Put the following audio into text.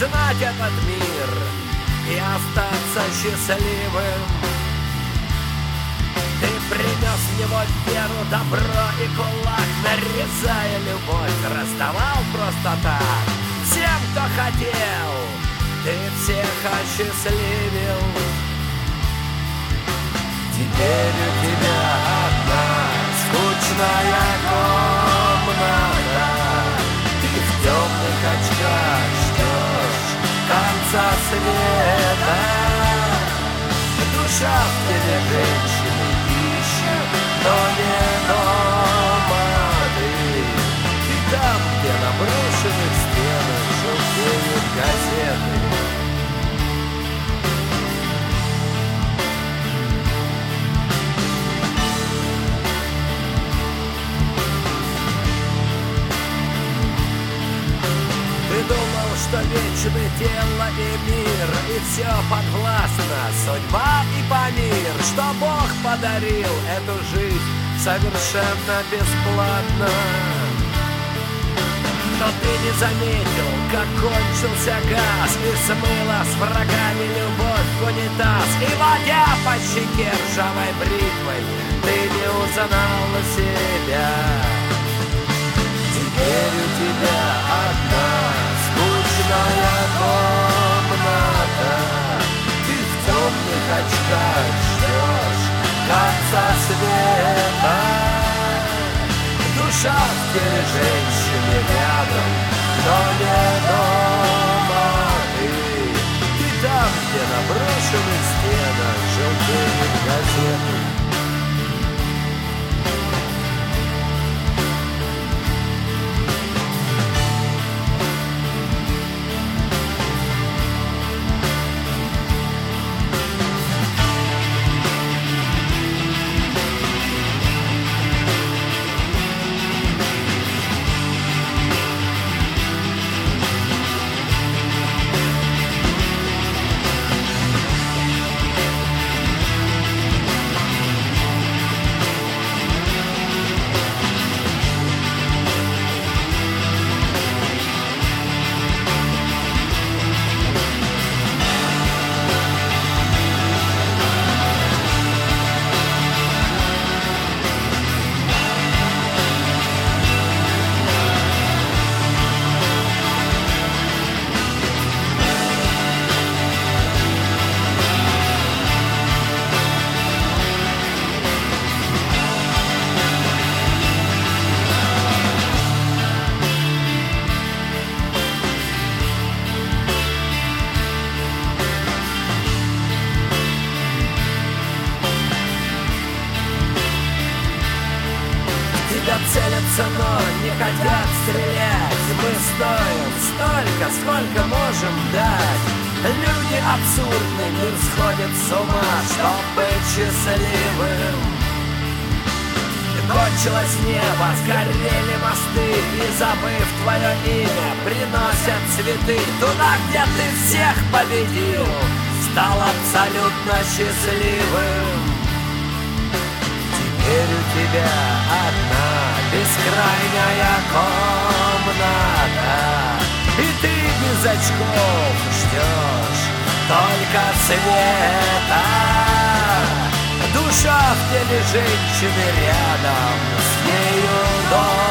знать этот мир и остаться счастливым. Ты принес в него веру, добро и кулак, нарезая любовь, раздавал просто так всем, кто хотел. Ты всех осчастливил. Теперь у тебя одна скучная комната. Ты в темных очках ждешь конца света. Душа в теле женщины ищет, но не дома ты. И там, где на брошенных стенах желтеют газеты. Ты думал, что вечны тело и мир, и все подвластно, судьба и Памир, что Бог подарил эту жизнь совершенно бесплатно. Но ты не заметил, как кончился газ, и смыла с врагами любовь в унитаз. И водя по щеке ржавой бритвой, ты не узнал себя. Теперь у тебя одна скучная комната. Ты в темных очках ждешь конца света. Душа в теле женщины рядом, но не дома ты. Ты там, где на брошенных стенах желтеют газеты. Целятся, но не хотят стрелять. Мы стоим столько, сколько можем дать. Люди абсурдны, мир сходит с ума, чтоб быть счастливым. Кончилось небо, сгорели мосты, и, забыв твое имя, приносят цветы. Туда, где ты всех победил, стал абсолютно счастливым. Теперь у тебя одна бескрайняя комната, и ты без очков ждешь только света. Душа в теле женщины рядом, с нею дом.